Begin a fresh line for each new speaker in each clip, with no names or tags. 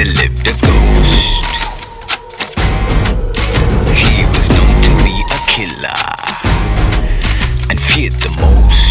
there lived a ghost. He was known to be a killer and feared the most.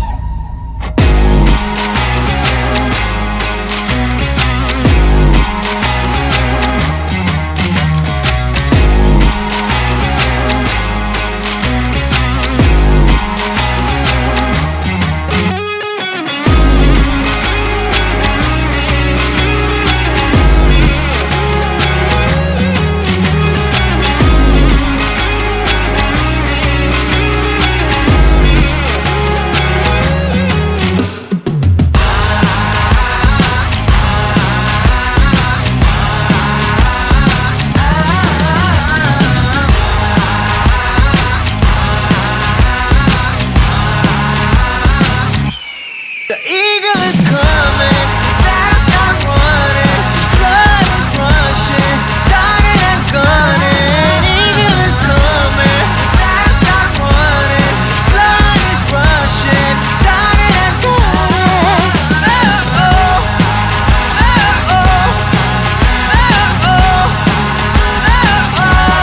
The eagle is coming, better start running. His blood is rushing, starting and gunning. Eagle is coming, better start running. His blood is rushing, starting and gunning. Oh oh, oh oh, oh oh, oh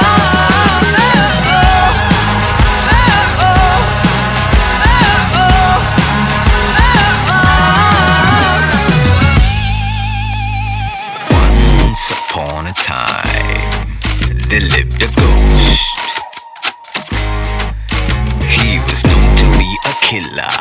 Once upon a time, there lived a ghost. He was known to be a killer